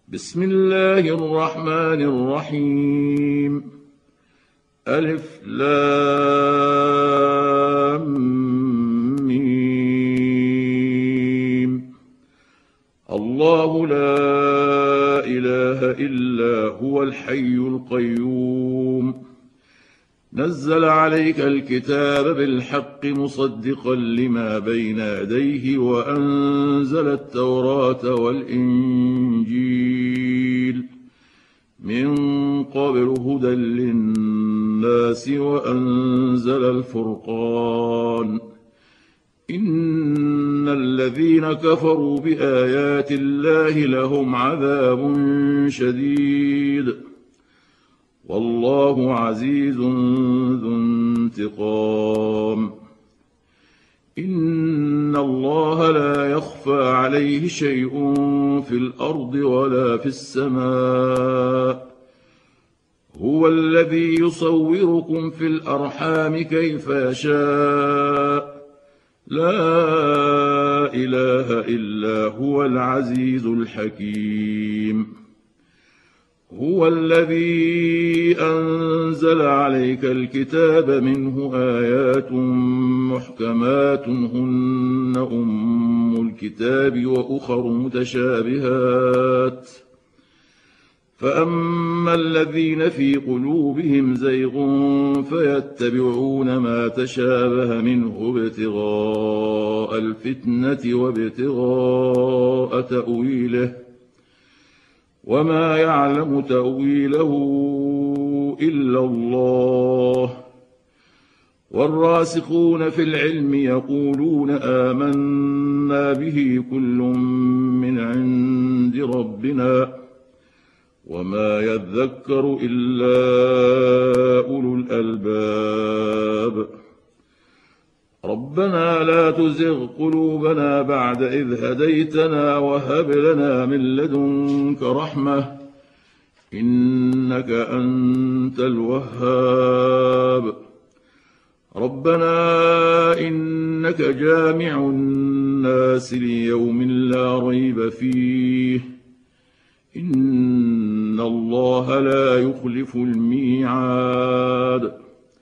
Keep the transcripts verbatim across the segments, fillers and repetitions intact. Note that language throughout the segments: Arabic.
بسم الله الرحمن الرحيم. ألف لام ميم. الله لا إله إلا هو الحي القيوم، نزل عليك الكتاب بالحق مصدقا لما بين يديه وأنزل التوراة والإنجيل من قبل هدى للناس وأنزل الفرقان. إن الذين كفروا بآيات الله لهم عذاب شديد، والله عزيز ذو انتقام. إن الله لا يخفى عليه شيء في الأرض ولا في السماء، هو الذي يصوركم في الأرحام كيف يشاء، لا إله إلا هو العزيز الحكيم. هو الذي أنزل عليك الكتاب منه آيات محكمات هن أم الكتاب وأخر متشابهات، فأما الذين في قلوبهم زيغ فيتبعون ما تشابه منه ابتغاء الفتنة وابتغاء تأويله، وما يعلم تأويله إلا الله. والراسخون في العلم يقولون آمنا به كل من عند ربنا، وما يذكر إلا أولو الألباب. ربنا لا تزغ قلوبنا بعد إذ هديتنا وهب لنا من لدنك رحمة إنك أنت الوهاب. ربنا إنك جامع الناس ليوم لا ريب فيه، إن الله لا يخلف الميعاد.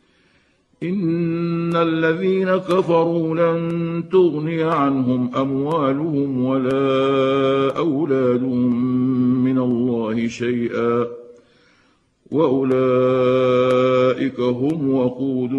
إن الذين كفروا لن تغني عنهم أموالهم ولا أولادهم من الله شيئا، وأولئك هم وقود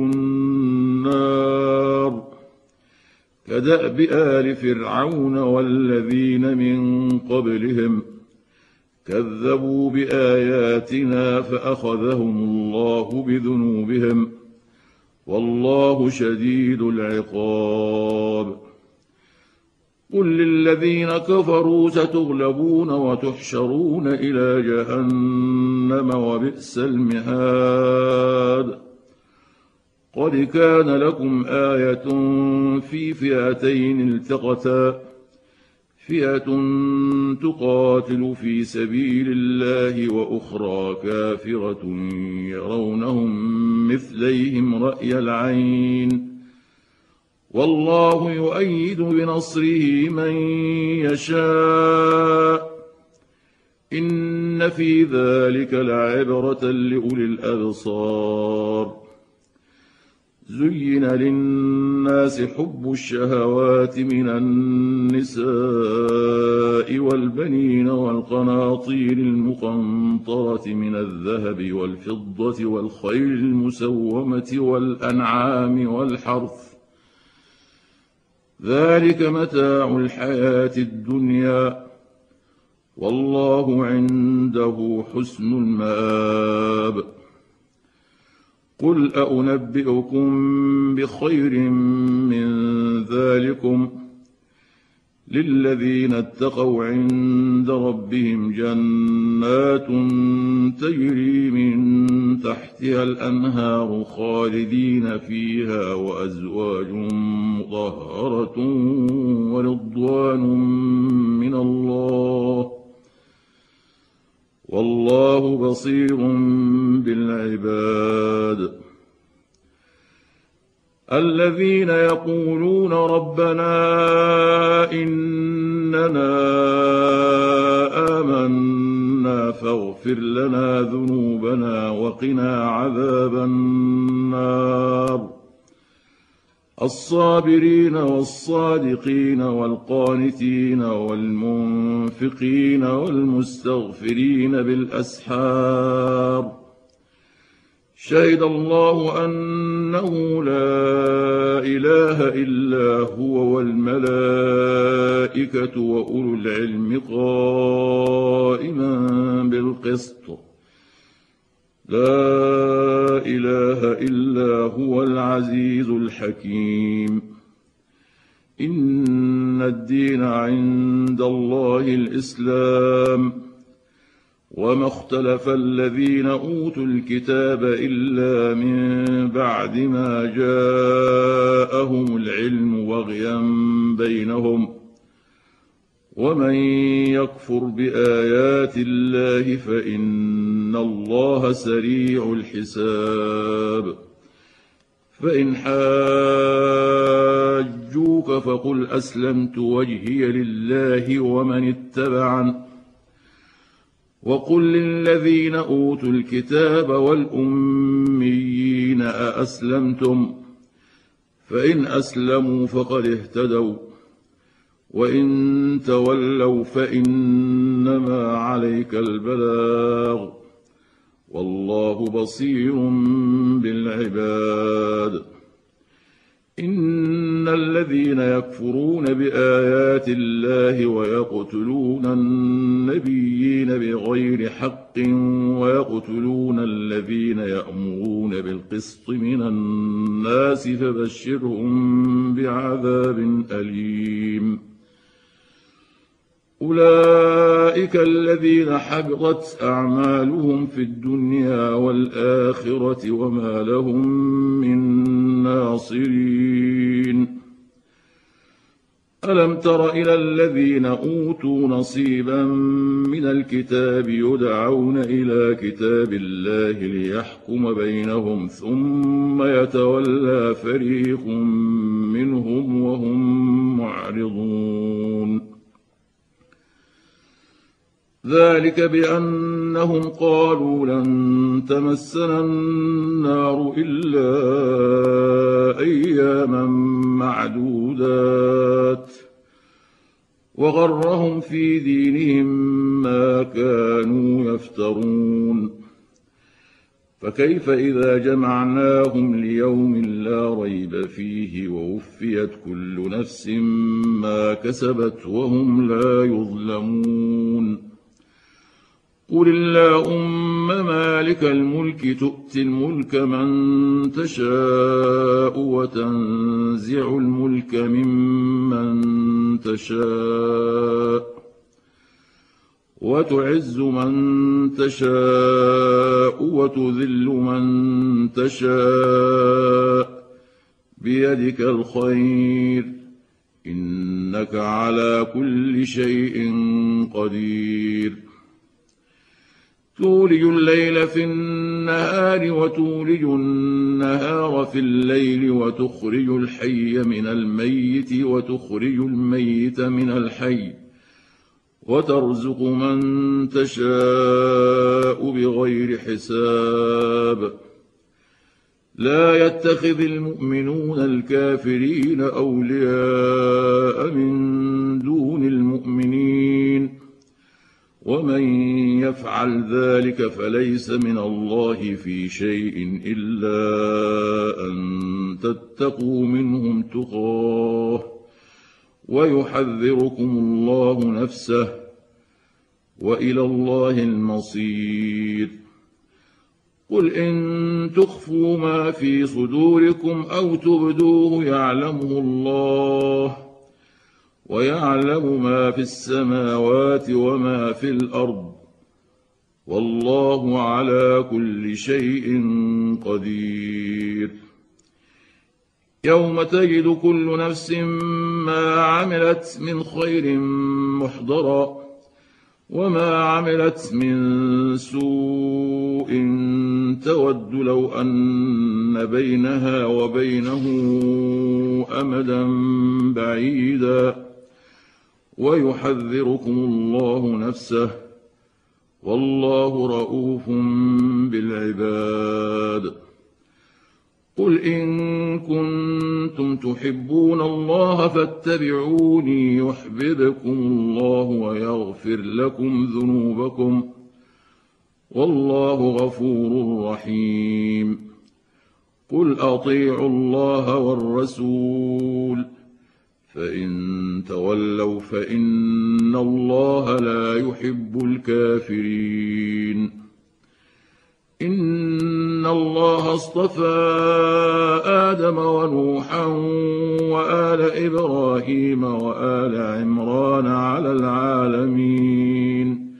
النار. كدأب آل فرعون والذين من قبلهم كذبوا بآياتنا فأخذهم الله بذنوبهم، والله شديد العقاب. قل للذين كفروا ستغلبون وتحشرون إلى جهنم وبئس المهاد. قد كان لكم آية في فئتين التقتا، فئة تقاتل في سبيل الله وأخرى كافرة يرونهم مثليهم رأي العين، والله يؤيد بنصره من يشاء. إن في ذلك لعبرة لأولي الأبصار. زين للناس حب الشهوات من النساء والبنين والقناطير المقنطرة من الذهب والفضة والخيل المسومة والأنعام والحرث، ذلك متاع الحياة الدنيا، والله عنده حسن المآب. قل أنبئكم بخير من ذلكم للذين اتقوا عند ربهم جنات تجري من تحتها الأنهار خالدين فيها وأزواج مطهرة ورضوان من الله، والله بصير بالعباد. الذين يقولون ربنا إننا آمنا فاغفر لنا ذنوبنا وقنا عذاب النار. الصابرين والصادقين والقانتين والمنفقين والمستغفرين بالأسحار. شهد الله أنه لا إله إلا هو والملائكة وأولو العلم قائما بالقسط. لا إله إلا هو العزيز الحكيم. إن الدين عند الله الإسلام، وما اختلف الذين أوتوا الكتاب إلا من بعد ما جاءهم العلم بغيا بينهم، ومن يكفر بآيات الله فإن الله سريع الحساب. فإن حاجوك فقل أسلمت وجهي لله ومن اتبعن، وقل للذين أوتوا الكتاب والأميين أأسلمتم؟ فإن أسلموا فقد اهتدوا، وإن تولوا فإنما عليك البلاغ، والله بصير بالعباد. إن الذين يكفرون بآيات الله ويقتلون النبيين بغير حق ويقتلون الذين يأمرون بالقسط من الناس فبشرهم بعذاب أليم. أولئك الذين حبطت أعمالهم في الدنيا والآخرة وما لهم من ناصرين. ألم تر إلى الذين أوتوا نصيبا من الكتاب يدعون إلى كتاب الله ليحكم بينهم ثم يتولى فريق منهم وهم معرضون. ذلك بأنهم قالوا لن تمسنا النار إلا أياما معدودات، وغرهم في دينهم ما كانوا يفترون. فكيف إذا جمعناهم ليوم لا ريب فيه ووفيت كل نفس ما كسبت وهم لا يظلمون. قل اللهم مالك الملك تؤتي الملك من تشاء وتنزع الملك ممن تشاء وتعز من تشاء وتذل من تشاء بيدك الخير إنك على كل شيء قدير. تولج الليل في النهار وتولج النهار في الليل وتخرج الحي من الميت وتخرج الميت من الحي وترزق من تشاء بغير حساب. لا يتخذ المؤمنون الكافرين أولياء من دون المؤمنين، ومن يفعل ذلك فليس من الله في شيء إلا أن تتقوا منهم تقاه ويحذركم الله نفسه، وإلى الله المصير. قل إن تخفوا ما في صدوركم أو تبدوه يعلمه الله، ويعلم ما في السماوات وما في الأرض، والله على كل شيء قدير. يوم تجد كل نفس ما عملت من خير محضرا وما عملت من سوء تود لو أن بينها وبينه أمدا بعيدا، ويحذركم الله نفسه، والله رءوف بالعباد. قل إن كنتم تحبون الله فاتبعوني يحببكم الله ويغفر لكم ذنوبكم، والله غفور رحيم. قل أطيعوا الله والرسول، فإن تولوا فإن الله لا يحب الكافرين. إن الله اصطفى آدم ونوحا وآل إبراهيم وآل عمران على العالمين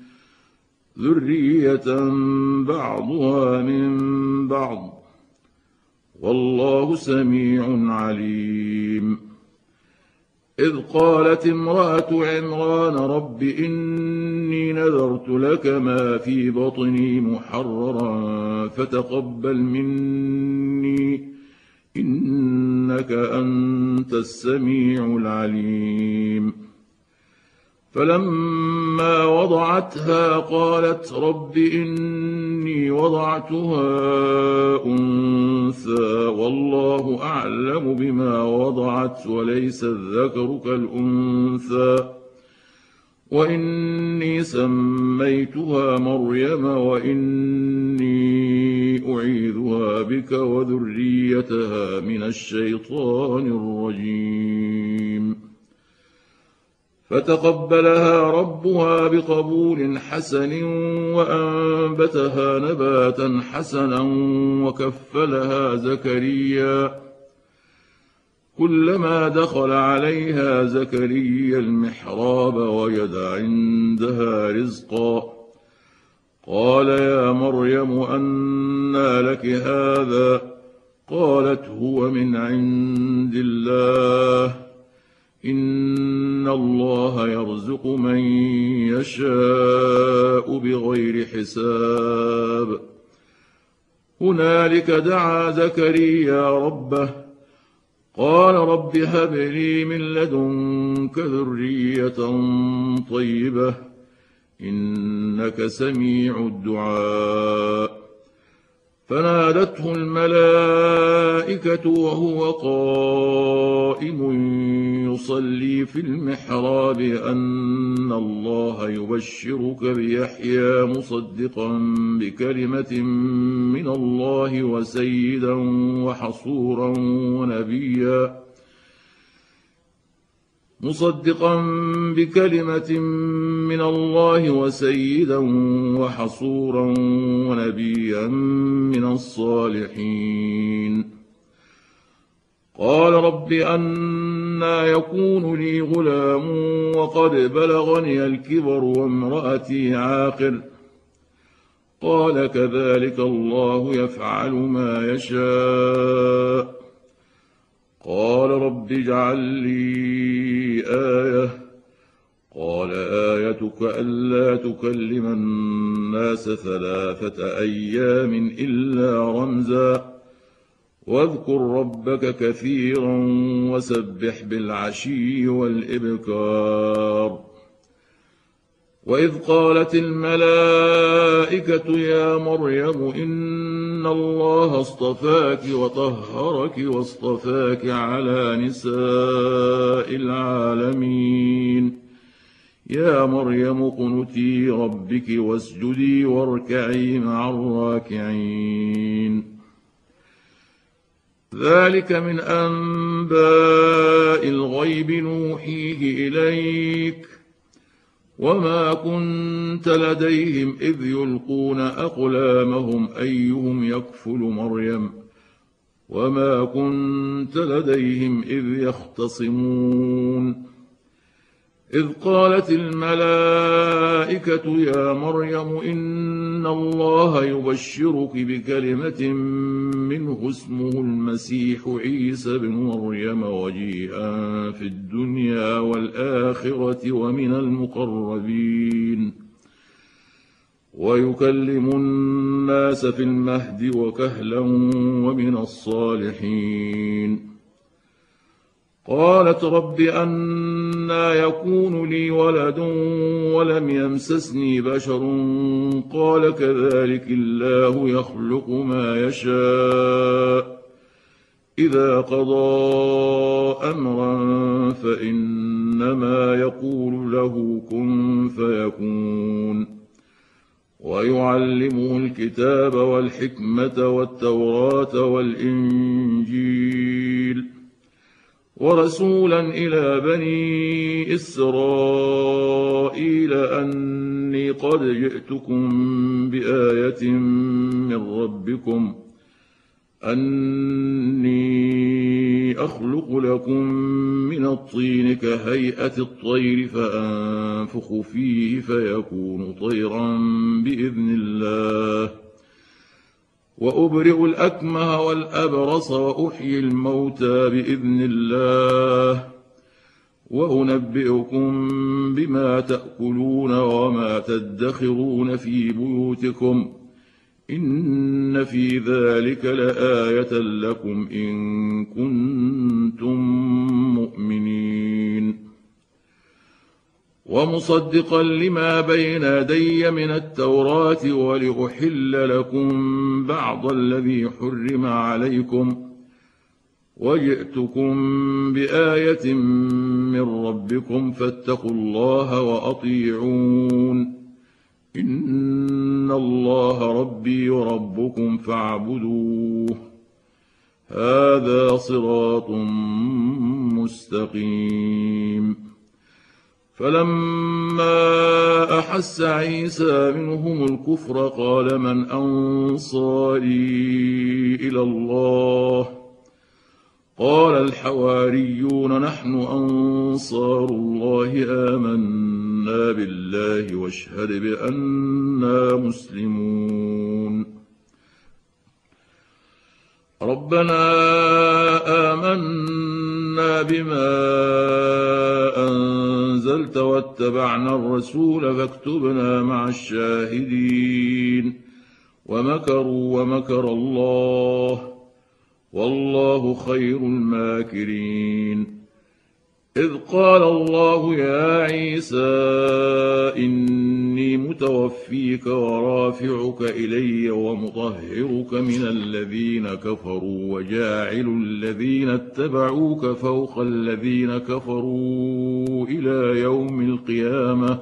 ذرية بعضها من بعض، والله سميع عليم. إذ قالت امرأة عمران رب إني نذرت لك ما في بطني محررا فتقبل مني إنك أنت السميع العليم. فلما وضعتها قالت رب إني وضعتها أنثى والله أعلم بما وضعت وليس الذكر كالأنثى وإني سميتها مريم وإني أعيذها بك وذريتها من الشيطان الرجيم. فتقبلها ربها بقبول حسن وأنبتها نباتا حسنا وكفلها زكريا. كلما دخل عليها زكريا المحراب وجد عندها رزقا قال يا مريم أنى لك هذا؟ قالت هو من عند الله إن الله يرزق من يشاء بغير حساب. هنالك دعا زكريا ربه قال رب هب لي من لدنك ذرية طيبة إنك سميع الدعاء. فنادته الملائكة وهو قائم يصلي في المحراب أن الله يبشرك بيحيى مصدقا بكلمة من الله وسيدا وحصورا ونبيا مصدقا بكلمة من الله وسيدا وحصورا ونبيا من الصالحين. قال رب أنى يكون لي غلام وقد بلغني الكبر وامرأتي عاقر؟ قال كذلك الله يفعل ما يشاء. قال رب اجعل لي آية. قال آيتك ألا تكلم الناس ثلاثة أيام إلا رمزا واذكر ربك كثيرا وسبح بالعشي والإبكار. وإذ قالت الملائكة يا مريم إن الله اصطفاك وطهرك واصطفاك على نساء العالمين يا مريم اقنتي ربك واسجدي واركعي مع الراكعين. ذلك من أنباء الغيب نوحيه إليك وما كنت لديهم إذ يلقون أقلامهم أيهم يكفل مريم وما كنت لديهم إذ يختصمون. إذ قالت الملائكة يا مريم إن الله يبشرك بكلمة منه اسمه المسيح عيسى بن مريم وجيها في الدنيا والآخرة ومن المقربين ويكلم الناس في المهد وكهلا ومن الصالحين. قالت رب أنى أنى يكون لي ولد ولم يمسسني بشر قال كذلك الله يخلق ما يشاء إذا قضى أمرا فإنما يقول له كن فيكون ويعلمه الكتاب والحكمة والتوراة والإنجيل ورسولا إلى بني إسرائيل أني قد جئتكم بآية من ربكم أني أخلق لكم من الطين كهيئة الطير فأنفخ فيه فيكون طيرا بإذن الله وأبرئ الأكمه والأبرص وأحيي الموتى بإذن الله وأنبئكم بما تأكلون وما تدخرون في بيوتكم إن في ذلك لآية لكم إن كنتم مؤمنين ومصدقا لما بين يدي من التوراة ولأحل لكم بعض الذي حرم عليكم وجئتكم بآية من ربكم فاتقوا الله وأطيعون إن الله ربي وربكم فاعبدوه هذا صراط مستقيم فلما أحس عيسى منهم الكفر قال من أنصاري إلى الله قال الحواريون نحن أنصار الله آمنا بالله واشهد بأننا مسلمون ربنا آمنا بما أنزلت واتبعنا الرسول فاكتبنا مع الشاهدين ومكروا ومكر الله والله خير الماكرين إذ قال الله يا عيسى إني متوفيك ورافعك إلي ومطهرك من الذين كفروا وجاعل الذين اتبعوك فوق الذين كفروا إلى يوم القيامة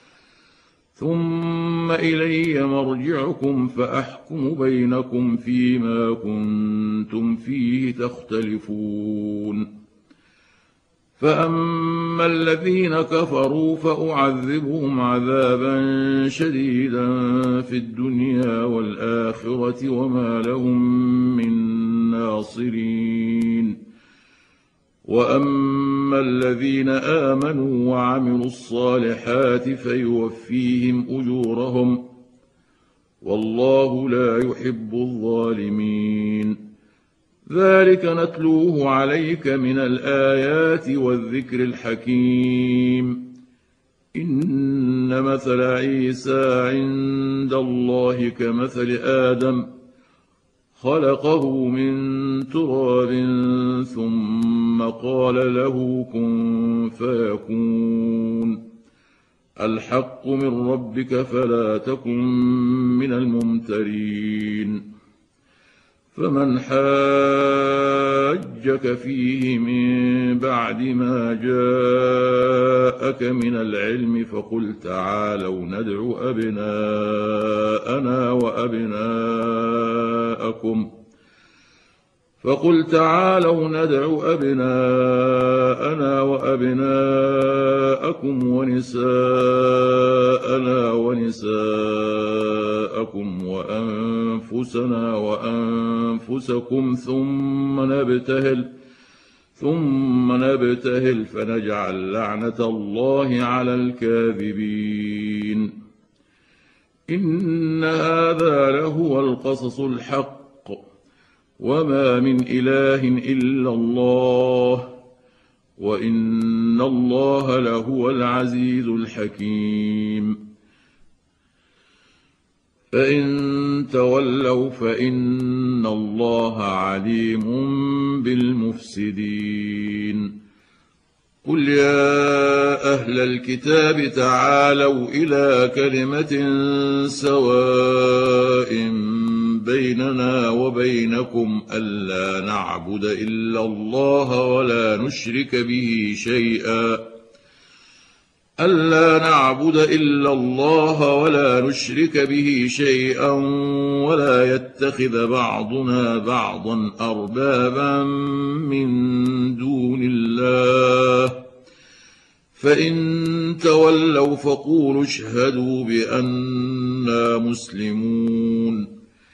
ثم إلي مرجعكم فأحكم بينكم فيما كنتم فيه تختلفون فأما الذين كفروا فأعذبهم عذابا شديدا في الدنيا والآخرة وما لهم من ناصرين وأما الذين آمنوا وعملوا الصالحات فيوفيهم أجورهم والله لا يحب الظالمين ذلك نتلوه عليك من الآيات والذكر الحكيم إن مثل عيسى عند الله كمثل آدم خلقه من تراب ثم قال له كن فيكون الحق من ربك فلا تكن من الممترين فمن حاجك فيه من بعد ما جاءك من العلم فقل تعالوا ندع أبناءنا وأبناءكم فقل تعالوا ندع أبناءنا وأبناءكم ونساءنا ونساءكم وأنفسنا وأنفسكم ثم نبتهل ثم نبتهل فنجعل لعنة الله على الكاذبين إن هذا لهو القصص الحق وما من إله إلا الله وإن الله لهو العزيز الحكيم فإن تولوا فإن الله عليم بالمفسدين قل يا أهل الكتاب تعالوا إلى كلمة سواء بيننا وبينكم ألا نعبد إلا الله ولا نشرك به شيئا ألا نعبد إلا الله ولا نشرك به شيئا ولا يتخذ بعضنا بعضا أربابا من دون الله فإن تولوا فقولوا اشهدوا بأننا مسلمون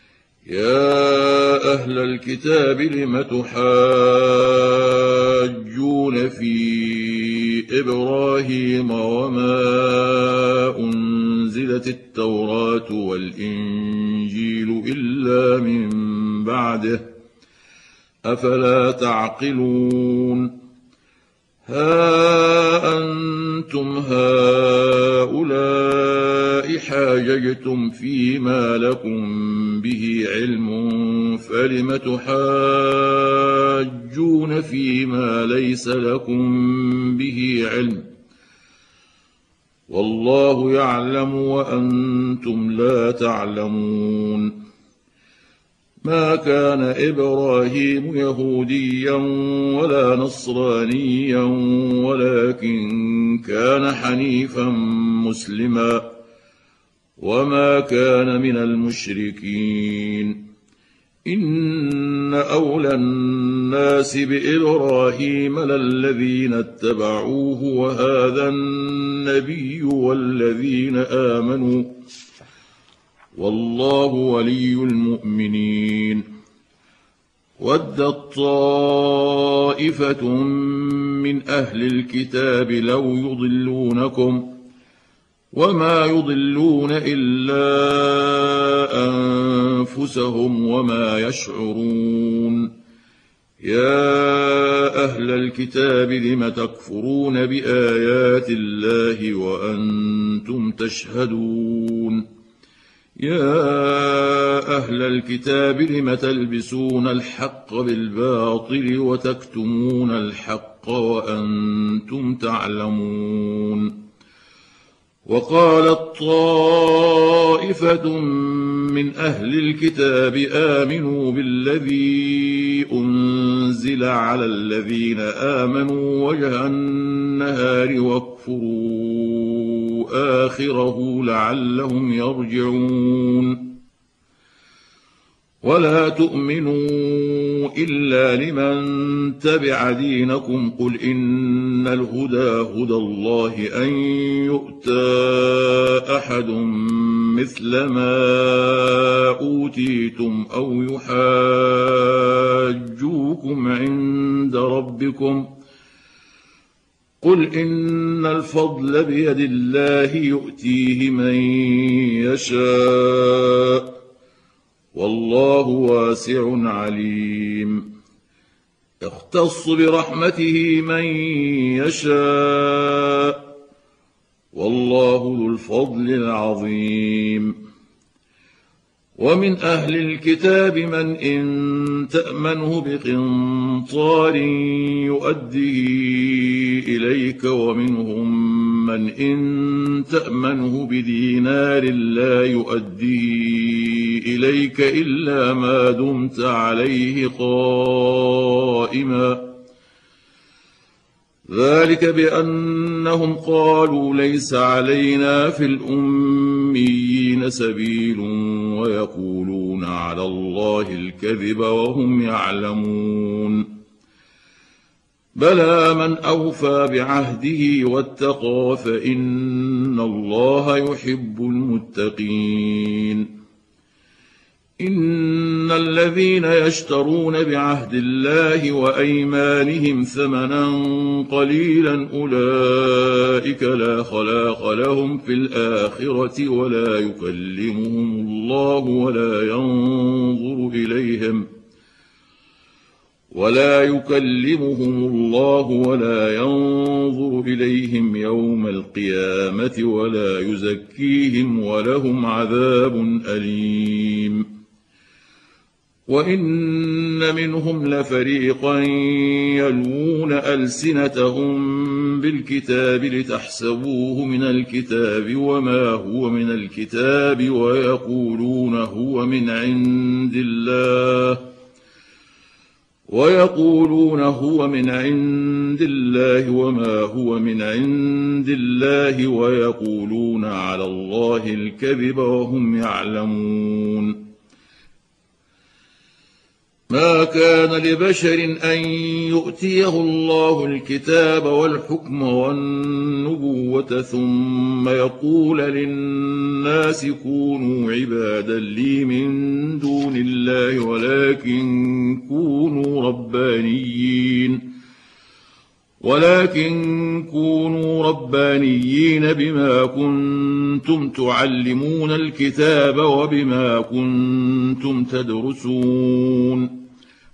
يا أهل الكتاب لم تحاجون في إبراهيم وما أنزلت التوراة والإنجيل إلا من بعده أفلا تعقلون ها أنتم هؤلاء حاججتم فيما لكم به علم فلم تحاجون فيما ليس لكم به علم والله يعلم وأنتم لا تعلمون ما كان إبراهيم يهوديا ولا نصرانيا ولكن كان حنيفا مسلما وما كان من المشركين إن أولى الناس بإبراهيم للذين اتبعوه وهذا النبي والذين آمنوا والله ولي المؤمنين ودت طائفة من أهل الكتاب لو يضلونكم وما يضلون إلا أنفسهم وما يشعرون يا أهل الكتاب لم تكفرون بآيات الله وأنتم تشهدون يا أهل الكتاب لم تلبسون الحق بالباطل وتكتمون الحق وأنتم تعلمون وقالت طائفة من أهل الكتاب آمنوا بالذي أنزل على الذين آمنوا وجه النهار واكفروا آخره لعلهم يرجعون ولا تؤمنوا إلا لمن تبع دينكم قل إن الهدى هدى الله أن يؤتى أحد مثل ما أوتيتم أو يحاجوكم عند ربكم قل إن الفضل بيد الله يؤتيه من يشاء والله واسع عليم يختص برحمته من يشاء والله ذو الفضل العظيم ومن أهل الكتاب من إن تأمنه بقنطار يؤديه إليك ومنهم من إن تأمنه بدينار لا يؤديه إليك إلا ما دمت عليه قائما ذلك بأنهم قالوا ليس علينا في الأميين سبيل ويقولون على الله الكذب وهم يعلمون بلى من أوفى بعهده واتقى فإن الله يحب المتقين إن الذين يشترون بعهد الله وأيمانهم ثمنا قليلا أولئك لا خلاق لهم في الآخرة ولا يكلمهم الله ولا ينظر إليهم ولا يكلمهم الله ولا ينظر إليهم يوم القيامة ولا يزكيهم ولهم عذاب أليم وإن منهم لفريقا يلوون ألسنتهم بالكتاب لتحسبوه من الكتاب وما هو من الكتاب ويقولون هو من عند الله ويقولون هو من عند الله وما هو من عند الله ويقولون على الله الكذب وهم يعلمون. ما كان لبشر أن يؤتيه الله الكتاب والحكم والنبوة ثم يقول للناس كونوا عبادا لي من دون الله ولكن كونوا ربانيين ولكن كونوا ربانيين بما كنتم تعلمون الكتاب وبما كنتم تدرسون.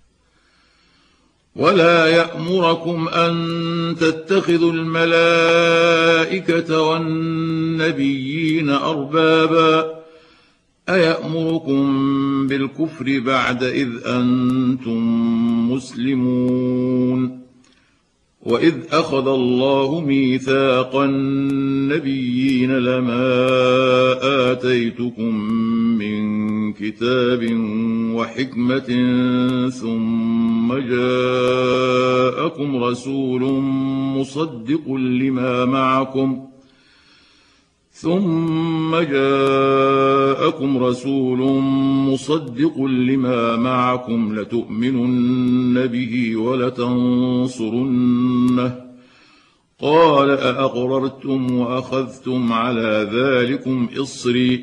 ولا يأمركم أن تتخذوا الملائكة والنبيين أربابا أيأمركم بالكفر بعد إذ أنتم مسلمون. وإذ أخذ الله ميثاق النبيين لما آتيتكم من كتاب وحكمة ثم جاءكم رسول مصدق لما معكم ثم جاءكم رسول مصدق لما معكم لتؤمنن به ولتنصرنه قال أأقررتم وأخذتم على ذلكم إصري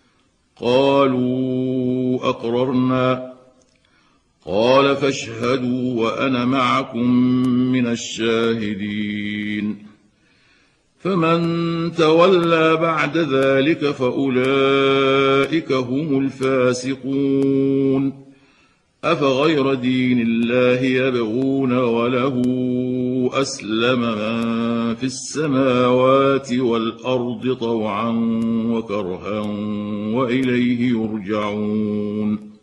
قالوا أقررنا قال فاشهدوا وأنا معكم من الشاهدين. فمن تولى بعد ذلك فأولئك هم الفاسقون. أفغير دين الله يبغون وله أسلم من في السماوات والأرض طوعا وكرها وإليه يرجعون.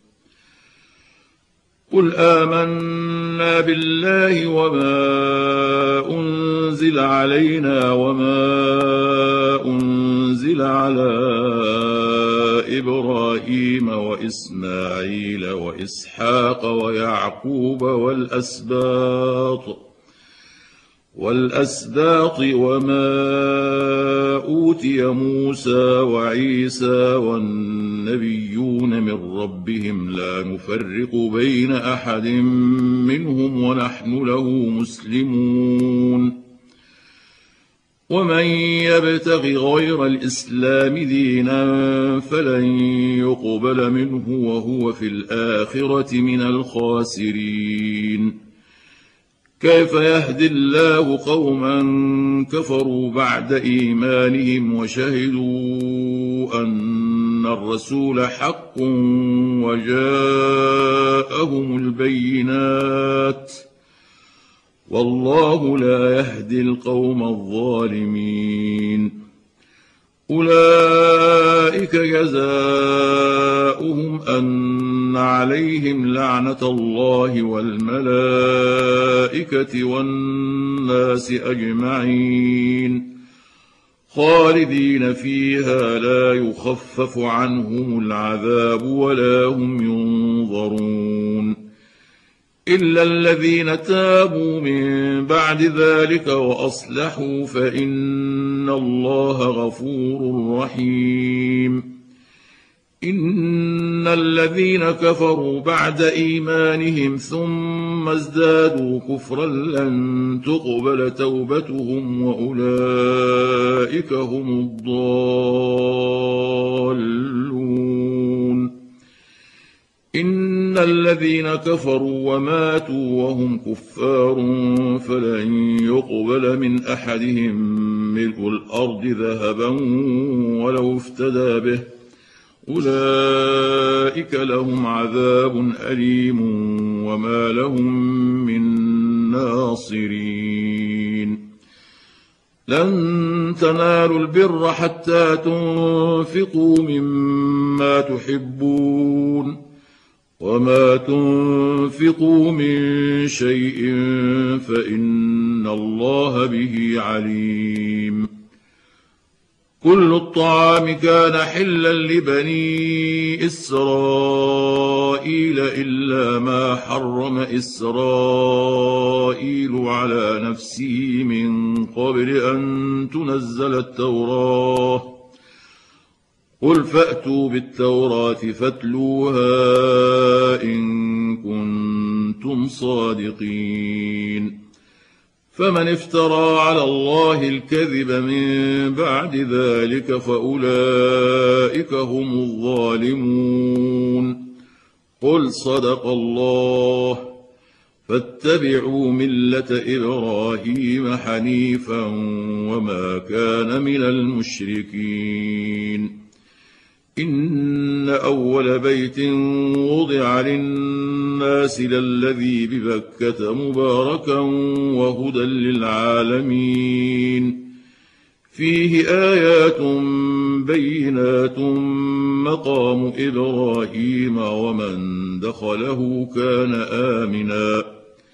قل آمنا بالله وما أنزل علينا وما أنزل على إبراهيم وإسماعيل وإسحاق ويعقوب والأسباط والأسباط وما أوتي موسى وعيسى والنبيون من ربهم لا نفرق بين أحد منهم ونحن له مسلمون. ومن يبتغ غير الإسلام دينا فلن يقبل منه وهو في الآخرة من الخاسرين. كيف يهدي الله قوما كفروا بعد إيمانهم وشهدوا أن الرسول حق وجاءهم البينات والله لا يهدي القوم الظالمين. أولئك جزاؤهم أن عليهم لعنة الله والملائكة والناس أجمعين خالدين فيها لا يخفف عنهم العذاب ولا هم ينظرون إلا الذين تابوا من بعد ذلك وأصلحوا فإن الله غفور رحيم. إن الذين كفروا بعد إيمانهم ثم ازدادوا كفرا لن تقبل توبتهم وأولئك هم الضالون. إن الذين كفروا وماتوا وهم كفار فلن يقبل من أحدهم ملء الأرض ذهبا ولو افتدى به أولئك لهم عذاب أليم وما لهم من ناصرين. لن تنالوا البر حتى تنفقوا مما تحبون وما تنفقوا من شيء فإن الله به عليم. كل الطعام كان حلا لبني إسرائيل إلا ما حرم إسرائيل على نفسه من قبل أن تنزل التوراة. قل فأتوا بالتوراة فاتلوها إن كنتم صادقين. فمن افترى على الله الكذب من بعد ذلك فأولئك هم الظالمون. قل صدق الله. فاتبعوا ملة إبراهيم حنيفا وما كان من المشركين. إن أول بيت وضع للناس للذي ببكة مباركا وهدى للعالمين. فيه آيات بينات مقام إبراهيم ومن دخله كان آمنا.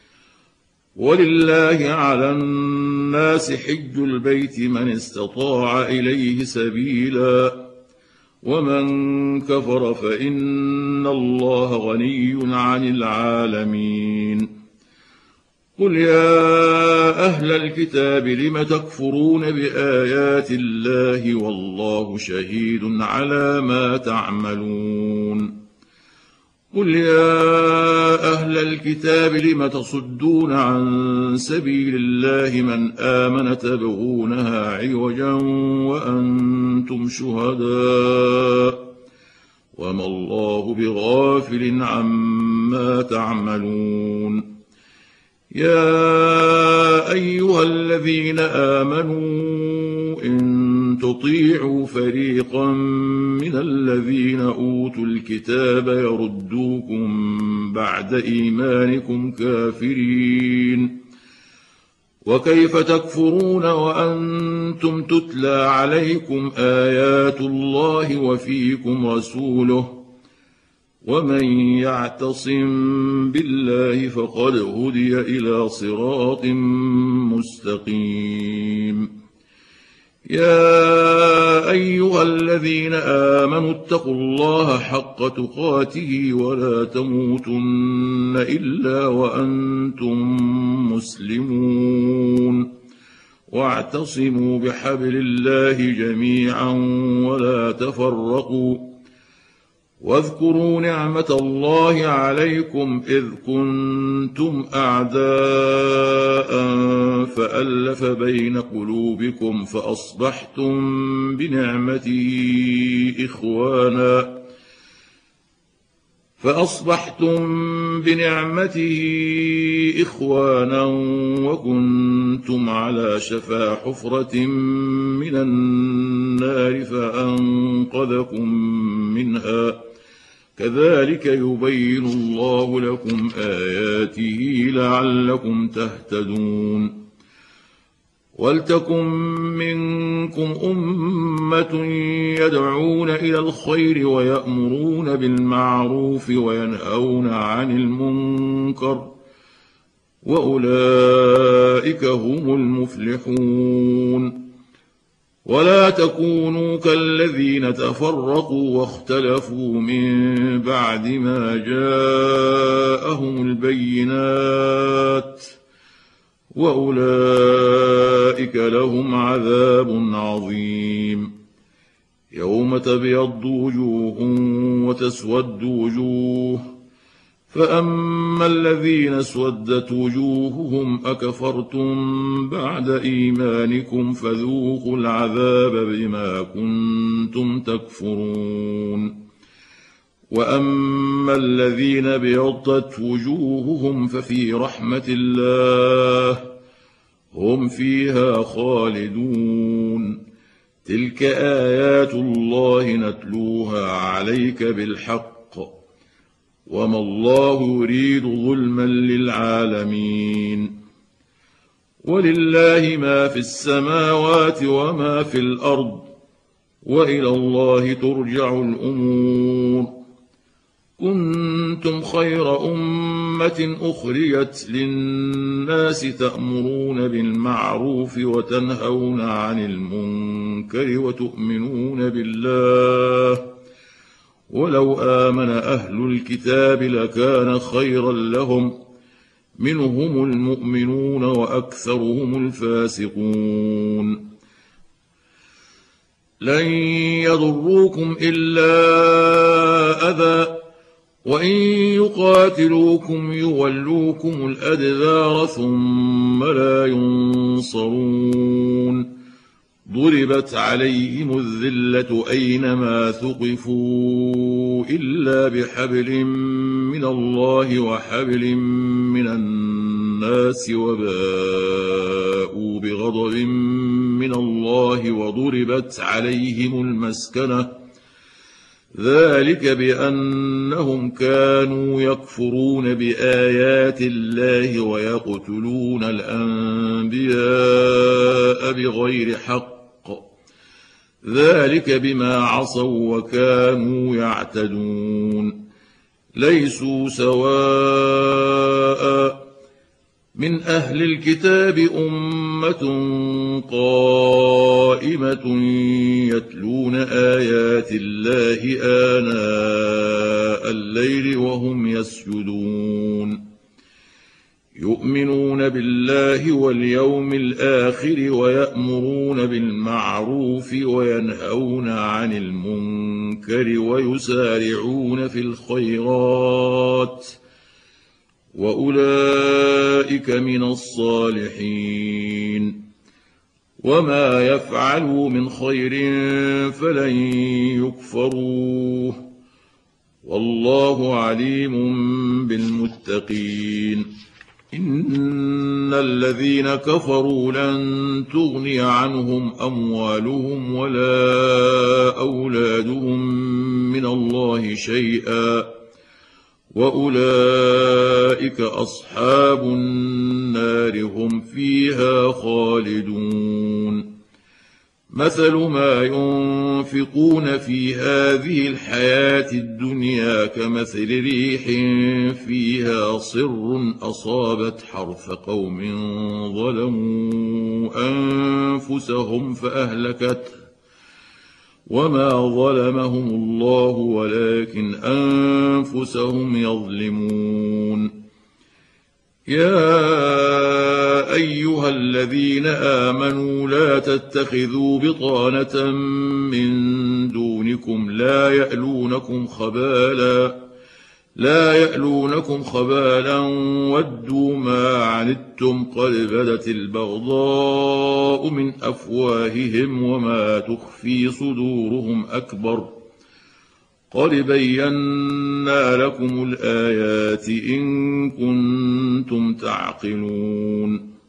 ولله على الناس حج البيت من استطاع إليه سبيلا ومن كفر فإن الله غني عن العالمين. قل يا أهل الكتاب لم تكفرون بآيات الله والله شهيد على ما تعملون. قل يا أهل الكتاب لم تصدون عن سبيل الله من آمن تبغونها عوجا وأنتم شهداء وما الله بغافل عما تعملون. يا أيها الذين آمنوا إن تطيعوا فريقا من الذين أوتوا الكتاب يردوكم بعد إيمانكم كافرين. وكيف تكفرون وأنتم تتلى عليكم آيات الله وفيكم رسوله ومن يعتصم بالله فقد هدي إلى صراط مستقيم. يا أيها الذين آمنوا اتقوا الله حق تقاته ولا تموتن إلا وأنتم مسلمون. واعتصموا بحبل الله جميعا ولا تفرقوا. واذكروا نعمة الله عليكم إذ كنتم أعداء فألف بين قلوبكم فأصبحتم بنعمته إخوانا فأصبحتم بنعمته إخوانا وكنتم على شفا حفرة من النار فأنقذكم منها. كذلك يبين الله لكم آياته لعلكم تهتدون. ولتكن منكم أمة يدعون إلى الخير ويأمرون بالمعروف وينهون عن المنكر وأولئك هم المفلحون. ولا تكونوا كالذين تفرقوا واختلفوا من بعد ما جاءهم البينات وأولئك لهم عذاب عظيم. يوم تبيض وجوه وتسود وجوه فأما الذين اسودت وجوههم أكفرتم بعد إيمانكم فذوقوا العذاب بما كنتم تكفرون. وأما الذين ابيضت وجوههم ففي رحمة الله هم فيها خالدون. تلك آيات الله نتلوها عليك بالحق وما الله يريد ظلما للعالمين. ولله ما في السماوات وما في الأرض وإلى الله ترجع الأمور. كنتم خير أمة أخرجت للناس تأمرون بالمعروف وتنهون عن المنكر وتؤمنون بالله ولو آمن أهل الكتاب لكان خيرا لهم منهم المؤمنون وأكثرهم الفاسقون لن يضروكم إلا أذى وإن يقاتلوكم يولوكم الأدبار ثم لا ينصرون ضربت عليهم الذلة أينما ثقفوا إلا بحبل من الله وحبل من الناس وباءوا بغضب من الله وضربت عليهم المسكنة ذلك بأنهم كانوا يكفرون بآيات الله ويقتلون الأنبياء بغير حق ذلك بما عصوا وكانوا يعتدون ليسوا سواء من أهل الكتاب أمة قائمة يتلون آيات الله آناء الليل وهم يسجدون يؤمنون بالله واليوم الآخر ويأمرون بالمعروف وينهون عن المنكر ويسارعون في الخيرات وأولئك من الصالحين وما يفعلوا من خير فلن يكفروه والله عليم بالمتقين إن الذين كفروا لن تغني عنهم أموالهم ولا أولادهم من الله شيئا وأولئك أصحاب النار هم فيها خالدون مثل ما ينفقون في هذه الحياة الدنيا كمثل ريح فيها صر أصابت حرث قوم ظلموا أنفسهم فأهلكته وما ظلمهم الله ولكن أنفسهم يظلمون يا أيها الذين آمنوا لا تتخذوا بطانة من دونكم لا يألونكم خبالا لا يألونكم خبالا ودوا ما عنتم قد بدت البغضاء من أفواههم وما تخفي صدورهم أكبر قد بينا لكم الآيات إن كنتم تعقلون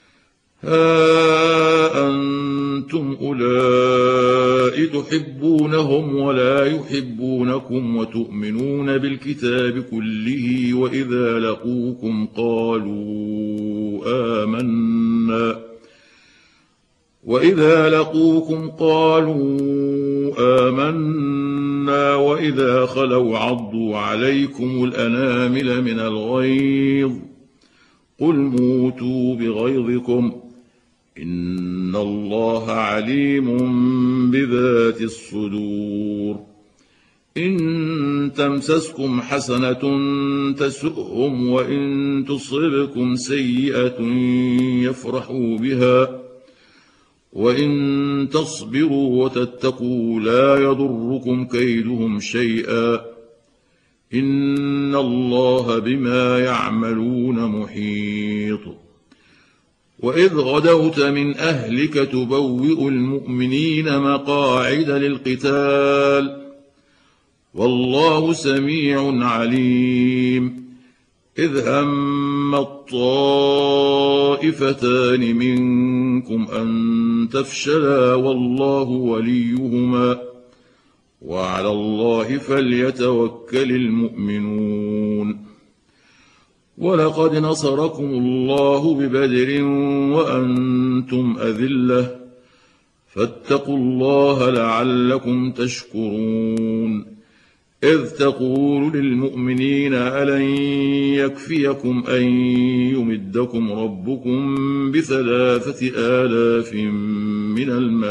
ها أنتم أولئك تحبونهم ولا يحبونكم وتؤمنون بالكتاب كله وإذا لقوكم قالوا آمنا وإذا لقوكم قالوا آمنا وإذا خلوا عضوا عليكم الأنامل من الغيظ قل موتوا بغيظكم إن الله عليم بذات الصدور إن تمسسكم حسنة تسؤهم وإن تصبكم سيئة يفرحوا بها وإن تصبروا وتتقوا لا يضركم كيدهم شيئا إن الله بما يعملون محيط وإذ غدوت من أهلك تبوئ المؤمنين مقاعد للقتال والله سميع عليم إذ هم الطائفتان منكم أن تفشلا والله وليهما وعلى الله فليتوكل المؤمنون ولقد نصركم الله ببدر وأنتم أذلة فاتقوا الله لعلكم تشكرون إذ تقول للمؤمنين ألن يكفيكم أن يمدكم ربكم بثلاثة آلاف من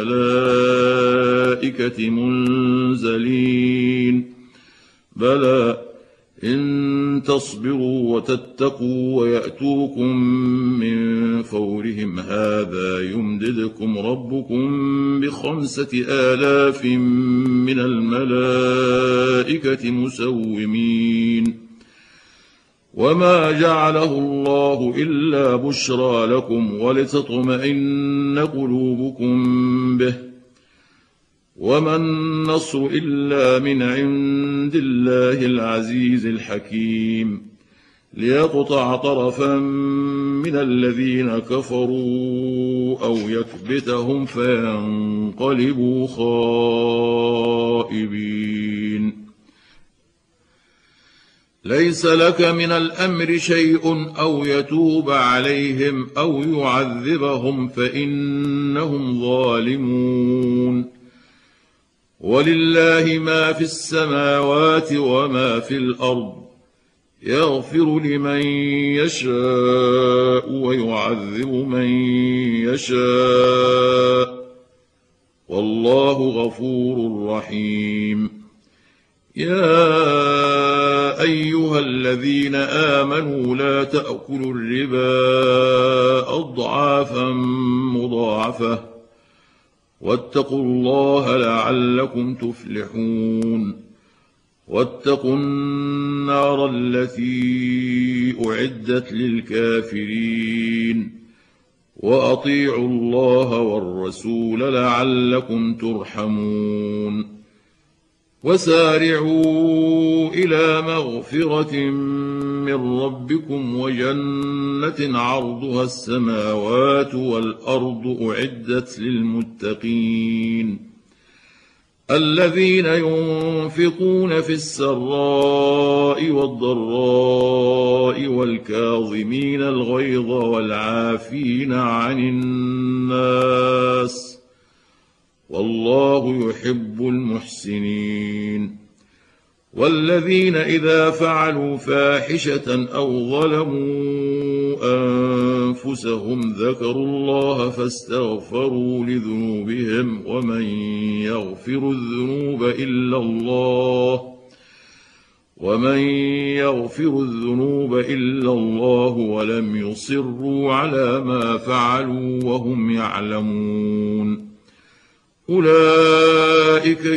الملائكة منزلين بلى إن تصبروا وتتقوا ويأتوكم من فورهم هذا يمددكم ربكم بخمسة آلاف من الملائكة مسومين وما جعله الله إلا بشرى لكم ولتطمئن قلوبكم به وما النصر إلا من عند الله العزيز الحكيم ليقطع طرفا من الذين كفروا أو يكبتهم فينقلبوا خائبين ليس لك من الأمر شيء أو يتوب عليهم أو يعذبهم فإنهم ظالمون ولله ما في السماوات وما في الأرض يغفر لمن يشاء ويعذب من يشاء والله غفور رحيم يا أيها الذين آمنوا لا تأكلوا الربا أضعافا مضاعفة واتقوا الله لعلكم تفلحون واتقوا النار التي أعدت للكافرين وأطيعوا الله والرسول لعلكم ترحمون وسارعوا إلى مغفرة من ربكم وجنة عرضها السماوات والأرض أعدت للمتقين الذين ينفقون في السراء والضراء والكاظمين الغيظ والعافين عن الناس والله يحب المحسنين والذين إذا فعلوا فاحشة أو ظلموا أنفسهم ذكروا الله فاستغفروا لذنوبهم ومن يغفر الذنوب إلا الله ومن يغفر الذنوب إلا الله ولم يصروا على ما فعلوا وهم يعلمون أولئك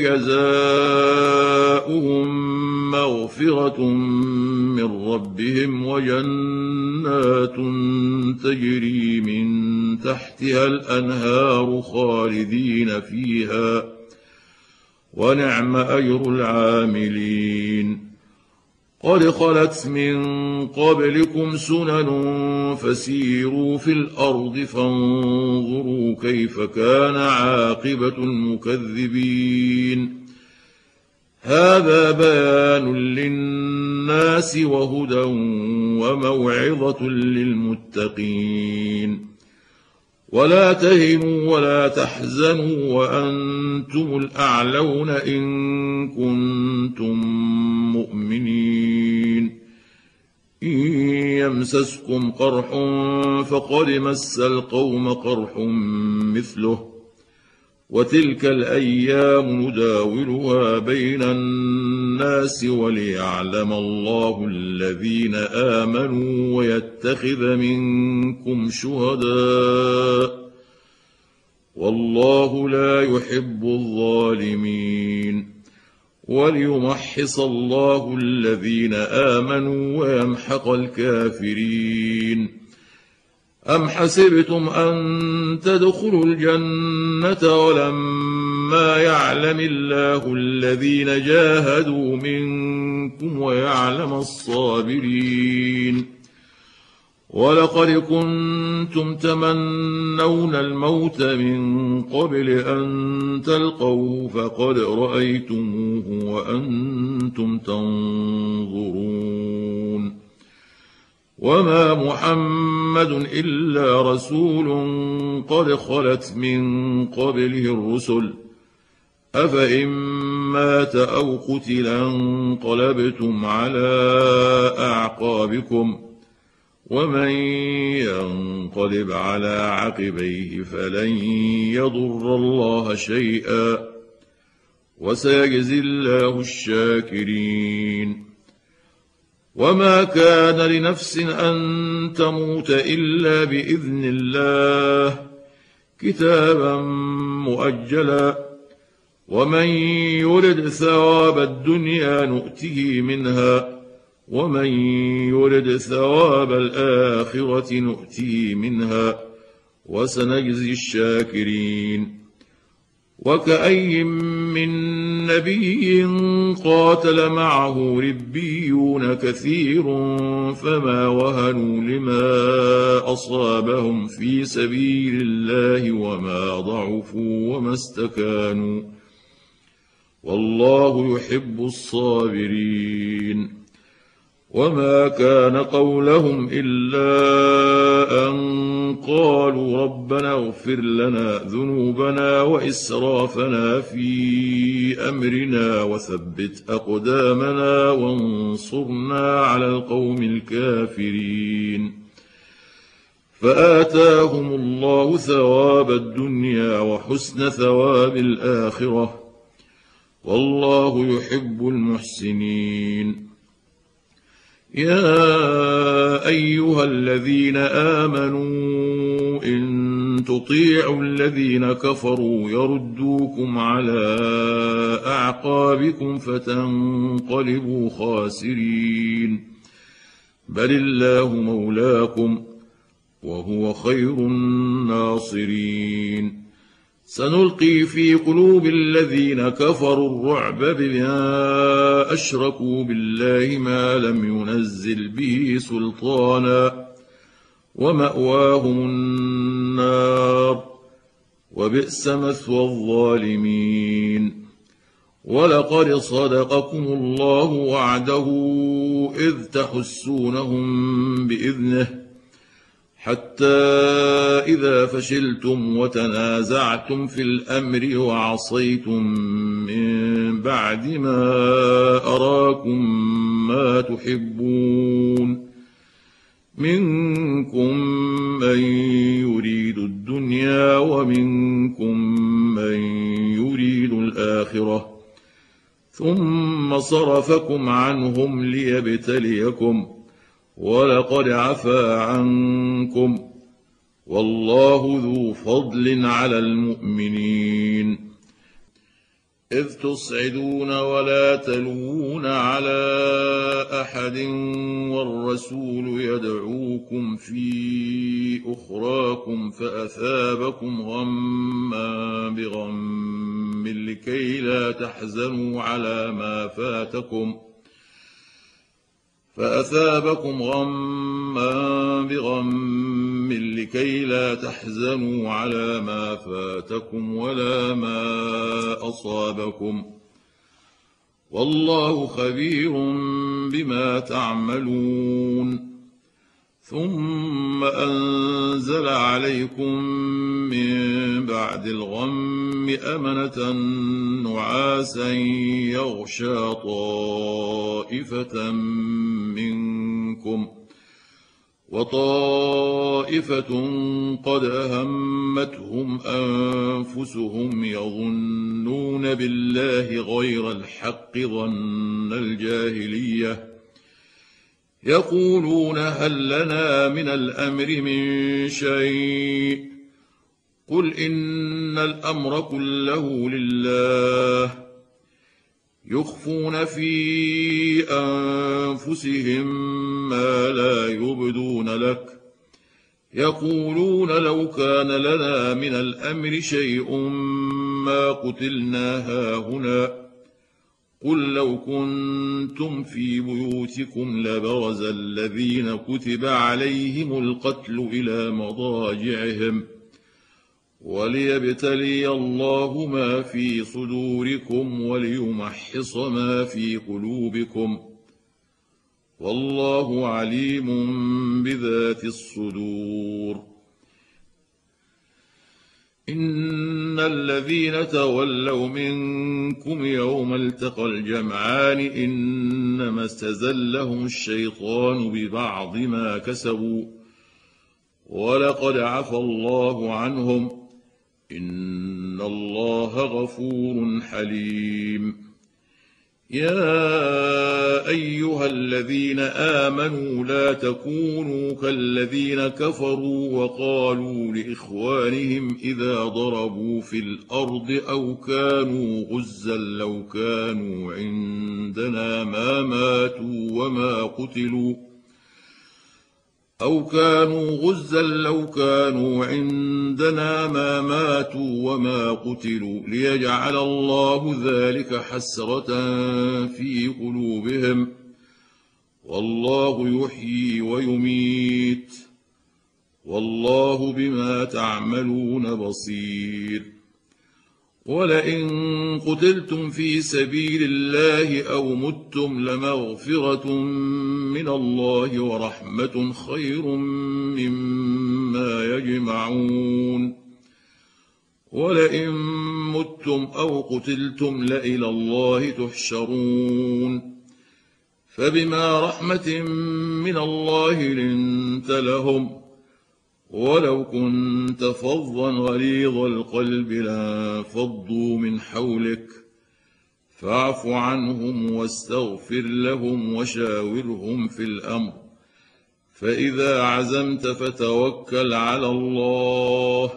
جزاؤهم مغفرة من ربهم وجنات تجري من تحتها الأنهار خالدين فيها ونعم أجر العاملين قد خلت من قبلكم سنن فسيروا في الأرض فانظروا كيف كان عاقبة المكذبين هذا بيان للناس وهدى وموعظة للمتقين ولا تهنوا ولا تحزنوا وأنتم الأعلون إن كنتم مؤمنين إن يمسسكم قرح فقد مس القوم قرح مثله وتلك الأيام نداولها بين الناس وليعلم الله الذين آمنوا ويتخذ منكم شهداء والله لا يحب الظالمين وليمحص الله الذين آمنوا ويمحق الكافرين أم حسبتم أن تدخلوا الجنة ولما يعلم الله الذين جاهدوا منكم ويعلم الصابرين ولقد كنتم تمنون الموت من قبل أن تلقوه فقد رأيتموه وأنتم تنظرون وما محمد إلا رسول قد خلت من قبله الرسل أفإن مات أو قتل انقلبتم على أعقابكم ومن ينقلب على عقبيه فلن يضر الله شيئا وسيجزي الله الشاكرين. وما كان لنفس أن تموت إلا بإذن الله كتابا مؤجلا ومن يرد ثواب الدنيا نؤته منها ومن يرد ثواب الآخرة نؤته منها وسنجزي الشاكرين. وكأي من نبي قاتل معه ربيون كثير فما وهنوا لما أصابهم في سبيل الله وما ضعفوا وما استكانوا والله يحب الصابرين. وما كان قولهم إلا أن قالوا ربنا اغفر لنا ذنوبنا وإسرافنا في أمرنا وثبت أقدامنا وانصرنا على القوم الكافرين. فآتاهم الله ثواب الدنيا وحسن ثواب الآخرة والله يحب المحسنين. يا أيها الذين آمنوا إن تطيعوا الذين كفروا يردوكم على أعقابكم فتنقلبوا خاسرين بل الله مولاكم وهو خير الناصرين. سنلقي في قلوب الذين كفروا الرعب بما أشركوا بالله ما لم ينزل به سلطانا ومأواهم النار وبئس مثوى الظالمين. ولقد صدقكم الله وعده إذ تحسونهم بإذنه حتى إذا فشلتم وتنازعتم في الأمر وعصيتم من بعد ما أراكم ما تحبون منكم من يريد الدنيا ومنكم من يريد الآخرة ثم صرفكم عنهم ليبتليكم ولقد عفا عنكم والله ذو فضل على المؤمنين. إذ تصعدون ولا تلوون على أحد والرسول يدعوكم في أخراكم فأثابكم غما بغم لكي لا تحزنوا على ما فاتكم فأثابكم غما بغم لكي لا تحزنوا على ما فاتكم ولا ما أصابكم والله خبير بما تعملون. ثم أنزل عليكم من بعد الغم أمنة نعاسا يغشى طائفة منكم وطائفة قد أهمتهم أنفسهم يظنون بالله غير الحق ظن الجاهلية يقولون هل لنا من الأمر من شيء قل إن الأمر كله لله يخفون في أنفسهم ما لا يبدون لك يقولون لو كان لنا من الأمر شيء ما قتلنا هاهنا قل لو كنتم في بيوتكم لبرز الذين كتب عليهم القتل إلى مضاجعهم وليبتلي الله ما في صدوركم وليمحص ما في قلوبكم والله عليم بذات الصدور. إن الذين تولوا منكم يوم التقى الجمعان إنما استزلهم الشيطان ببعض ما كسبوا ولقد عفى الله عنهم إن الله غفور حليم. يا أيها الذين آمنوا لا تكونوا كالذين كفروا وقالوا لإخوانهم إذا ضربوا في الأرض أو كانوا غزا لو كانوا عندنا ما ماتوا وما قتلوا أو كانوا غزا لو كانوا عندنا ما ماتوا وما قتلوا ليجعل الله ذلك حسرة في قلوبهم والله يحيي ويميت والله بما تعملون بصير. ولئن قتلتم في سبيل الله أو متم لمغفرة من الله ورحمة خير مما يجمعون. ولئن متم أو قتلتم لإلى الله تحشرون. فبما رحمة من الله لنت لهم ولو كنت فظا غليظ القلب لانفضوا من حولك فاعف عنهم واستغفر لهم وشاورهم في الأمر فإذا عزمت فتوكل على الله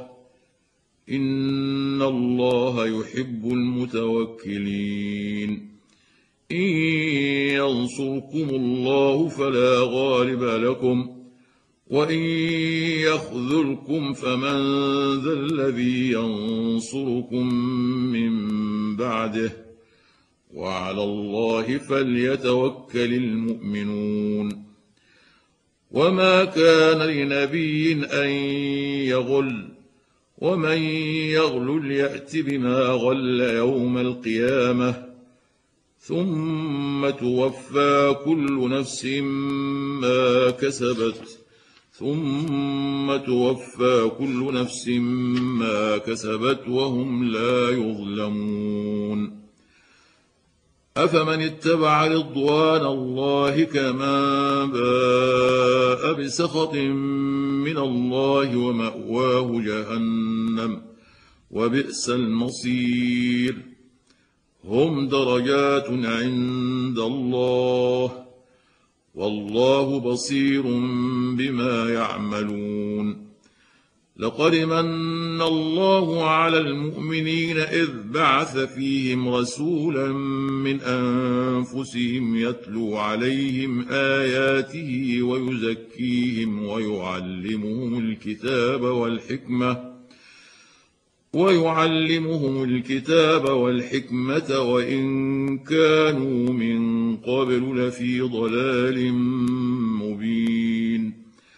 إن الله يحب المتوكلين. إن ينصركم الله فلا غالب لكم وإن يخذلكم فمن ذا الذي ينصركم من بعده وعلى الله فليتوكل المؤمنون. وما كان لنبي أن يغل ومن يغل يأت بما غل يوم القيامة ثم توفى كل نفس ما كسبت ثم توفى كل نفس ما كسبت وهم لا يظلمون. أفمن اتبع رضوان الله كمن باء بسخط من الله ومأواه جهنم وبئس المصير. هم درجات عند الله والله بصير بما يعملون. لقد من الله على المؤمنين إذ بعث فيهم رسولا من أنفسهم يتلو عليهم آياته ويزكيهم ويعلمهم الكتاب والحكمة ويعلمهم الكتاب والحكمة وإن كانوا من قبل لفي ضلال مبين.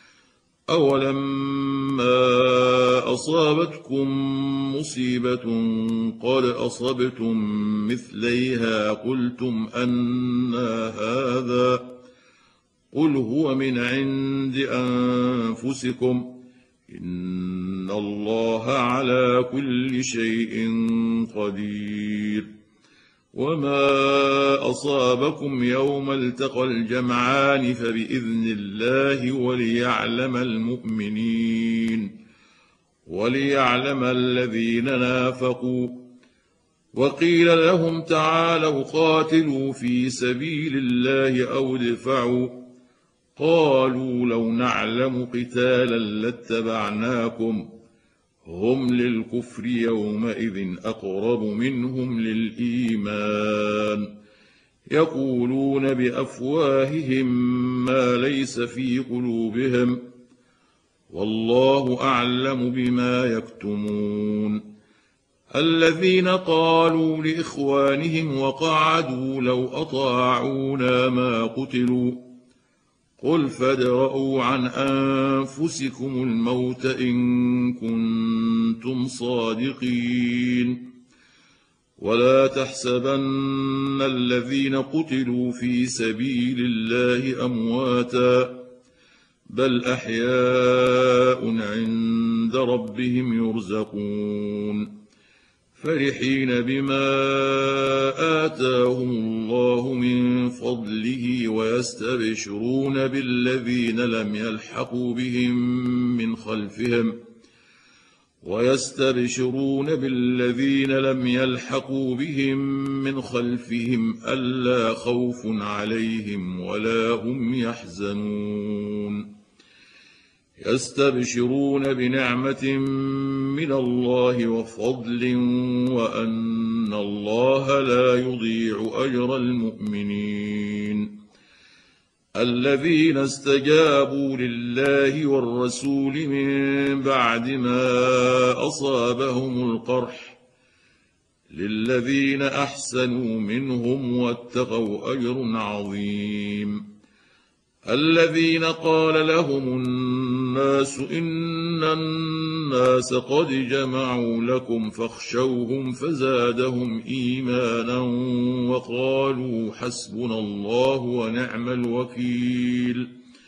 أولما أصابتكم مصيبة قد أصبتم مثليها قلتم أنى هذا قل هو من عند أنفسكم إن الله على كل شيء قدير. وما أصابكم يوم التقى الجمعان فبإذن الله وليعلم المؤمنين وليعلم الذين نافقوا. وقيل لهم تعالوا قاتلوا في سبيل الله أو ادفعوا قالوا لو نعلم قتالا لاتبعناكم هم للكفر يومئذ أقرب منهم للإيمان يقولون بأفواههم ما ليس في قلوبهم والله أعلم بما يكتمون. الذين قالوا لإخوانهم وقعدوا لو أطاعونا ما قتلوا قل فادرءوا عن أنفسكم الموت إن كنتم صادقين. ولا تحسبن الذين قتلوا في سبيل الله أمواتا بل أحياء عند عند ربهم يرزقون فرحين بما آتاهم الله من فضله ويستبشرون بالذين لم يلحقوا بهم من خلفهم ويستبشرون بالذين لم يلحقوا بهم من خلفهم ألا خوف عليهم ولا هم يحزنون يستبشرون بنعمة من الله وفضل وأن الله لا يضيع أجر المؤمنين الذين استجابوا لله والرسول من بعد ما أصابهم القرح للذين أحسنوا منهم واتقوا أجر عظيم الذين قال لهم الناس إن الناس قد جمعوا لكم فاخشوهم فزادهم إيمانا وقالوا حسبنا الله ونعم الوكيل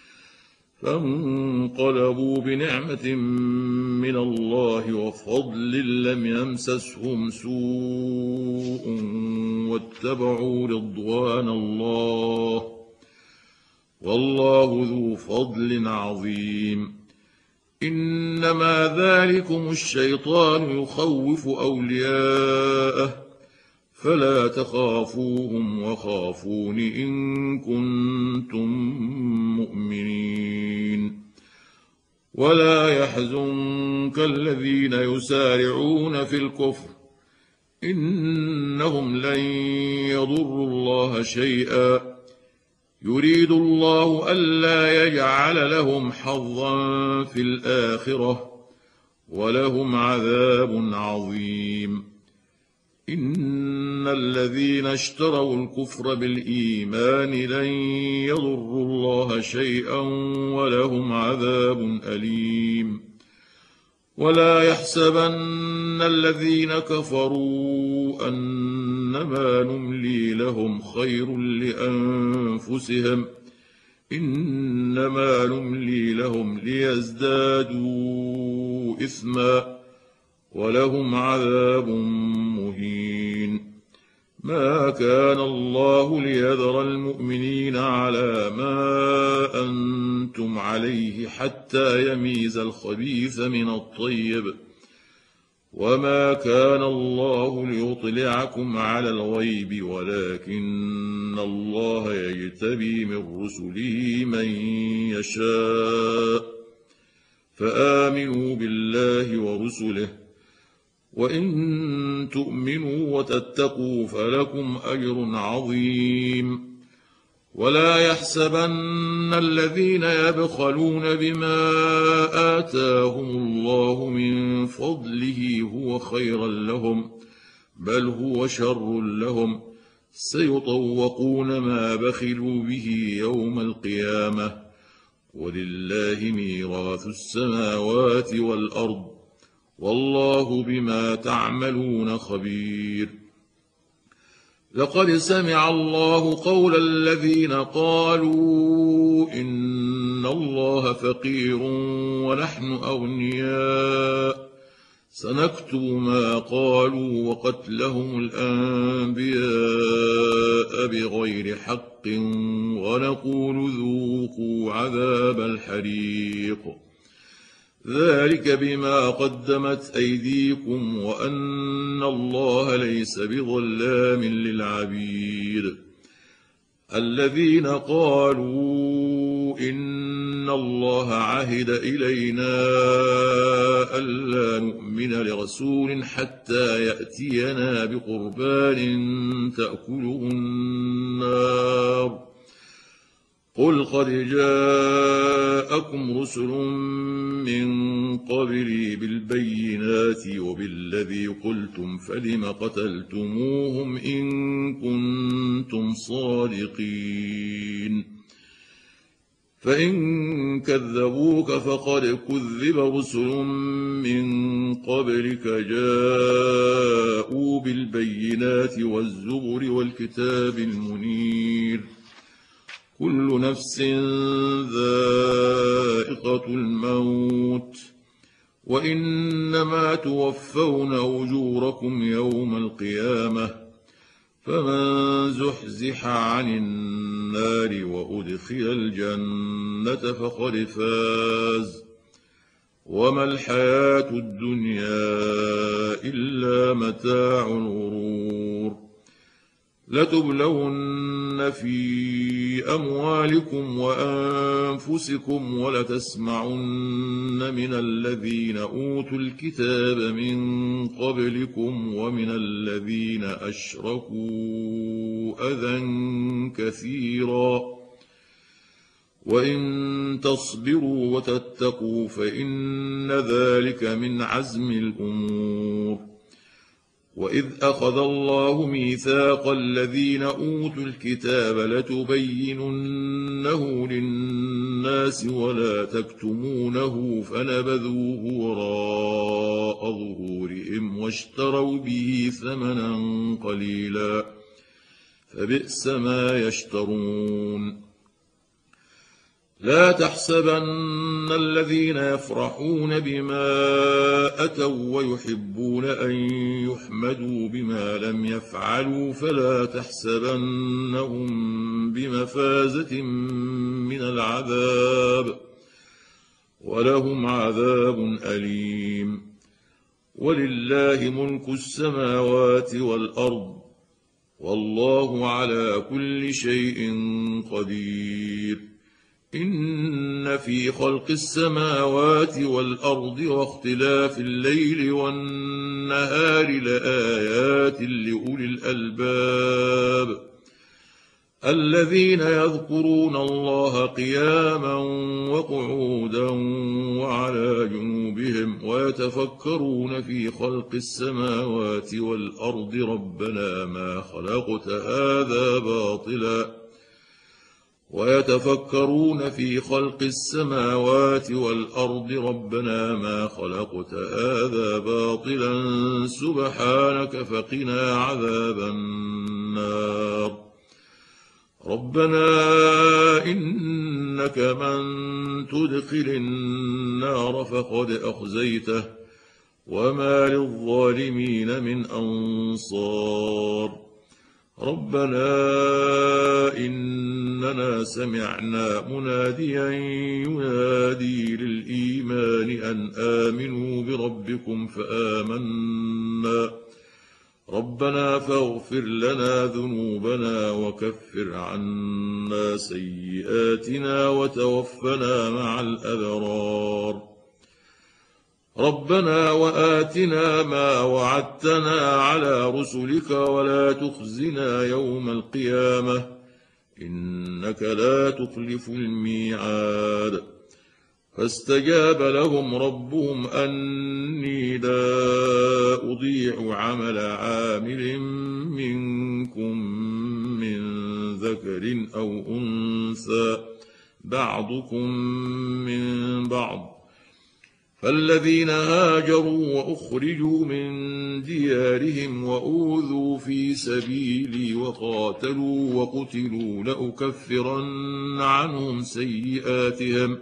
فانقلبوا بنعمة من الله وفضل لم يمسسهم سوء واتبعوا رضوان الله والله ذو فضل عظيم إنما ذلكم الشيطان يخوف أولياءه فلا تخافوهم وخافون إن كنتم مؤمنين ولا يحزنك الذين يسارعون في الكفر إنهم لن يضروا الله شيئا يريد الله ألا يجعل لهم حظا في الآخرة ولهم عذاب عظيم إن الذين اشتروا الكفر بالإيمان لن يضروا الله شيئا ولهم عذاب أليم ولا يحسبن الذين كفروا أنما نملي لهم خير لأنفسهم إنما نملي لهم ليزدادوا إثما ولهم عذاب مهين ما كان الله ليذر المؤمنين على ما أنتم عليه حتى يميز الخبيث من الطيب وما كان الله ليطلعكم على الغيب ولكن الله يجتبي من رسله من يشاء فآمنوا بالله ورسله وإن تؤمنوا وتتقوا فلكم أجر عظيم ولا يحسبن الذين يبخلون بما آتاهم الله من فضله هو خيرا لهم بل هو شر لهم سيطوقون ما بخلوا به يوم القيامة ولله ميراث السماوات والأرض والله بما تعملون خبير لقد سمع الله قول الذين قالوا إن الله فقير ونحن أغنياء سنكتب ما قالوا وقتلهم الأنبياء بغير حق ونقول ذوقوا عذاب الحريق ذلك بما قدمت أيديكم وأن الله ليس بظلام للعبيد الذين قالوا إن الله عهد إلينا ألا نؤمن لرسول حتى يأتينا بقربان تأكله النار قل قد جاءكم رسل من قبلي بالبينات وبالذي قلتم فلم قتلتموهم إن كنتم صادقين فإن كذبوك فقد كذب رسل من قبلك جاءوا بالبينات والزبر والكتاب المنير كل نفس ذائقة الموت وإنما توفون أجوركم يوم القيامة فمن زحزح عن النار وأدخل الجنة فقد فاز وما الحياة الدنيا إلا متاع الغرور لتبلون في أموالكم وأنفسكم ولتسمعن من الذين أوتوا الكتاب من قبلكم ومن الذين أشركوا أذى كثيرا وإن تصبروا وتتقوا فإن ذلك من عزم الأمور وإذ أخذ الله ميثاق الذين أوتوا الكتاب لتبيننه للناس ولا تكتمونه فنبذوه وراء ظهورهم واشتروا به ثمنا قليلا فبئس ما يشترون لا تحسبن الذين يفرحون بما أتوا ويحبون أن يحمدوا بما لم يفعلوا فلا تحسبنهم بمفازة من العذاب ولهم عذاب أليم ولله ملك السماوات والأرض والله على كل شيء قدير إن في خلق السماوات والأرض واختلاف الليل والنهار لآيات لأولي الألباب الذين يذكرون الله قياما وقعودا وعلى جنوبهم ويتفكرون في خلق السماوات والأرض ربنا ما خلقت هذا باطلا ويتفكرون في خلق السماوات والأرض ربنا ما خلقت هذا باطلا سبحانك فقنا عذاب النار ربنا إنك من تدخل النار فقد أخزيته وما للظالمين من أنصار ربنا إننا سمعنا مناديا ينادي للإيمان أن آمنوا بربكم فآمنا ربنا فاغفر لنا ذنوبنا وكفر عنا سيئاتنا وتوفنا مع الأبرار ربنا وآتنا ما وعدتنا على رسلك ولا تخزنا يوم القيامة إنك لا تخلف الميعاد فاستجاب لهم ربهم أني لا أضيع عمل عامل منكم من ذكر أو أنثى بعضكم من بعض فالذين هاجروا وأخرجوا من ديارهم وأوذوا في سبيلي وقاتلوا وقتلوا لأكفرن عنهم سيئاتهم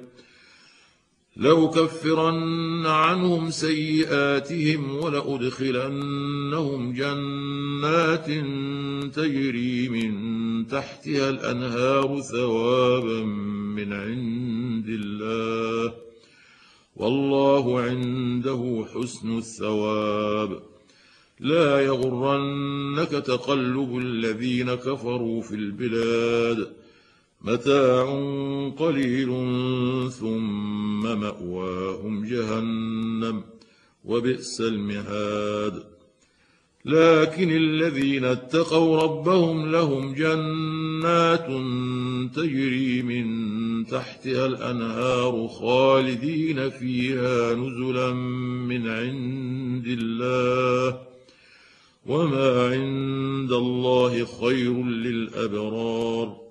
لأكفرن عنهم سيئاتهم ولأدخلنهم جنات تجري من تحتها الأنهار ثوابا من عند الله والله عنده حسن الثواب لا يغرنك تقلب الذين كفروا في البلاد متاع قليل ثم مأواهم جهنم وبئس المهاد لكن الذين اتقوا ربهم لهم جنات تجري من تحتها الأنهار خالدين فيها نزلا من عند الله وما عند الله خير للأبرار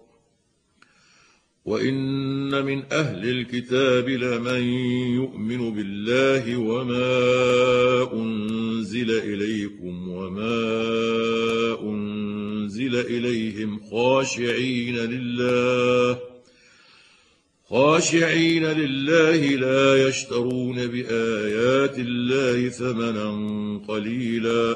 وإن من أهل الكتاب لمن يؤمن بالله وما أنزل إليكم وما أنزل إليهم خاشعين لله خاشعين لله لا يشترون بآيات الله ثمنا قليلا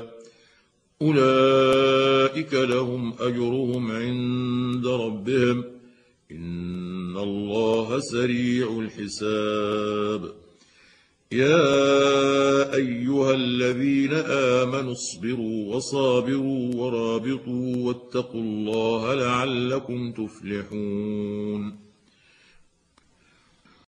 أولئك لهم أجرهم عند ربهم إن الله سريع الحساب يا أيها الذين آمنوا اصبروا وصابروا ورابطوا واتقوا الله لعلكم تفلحون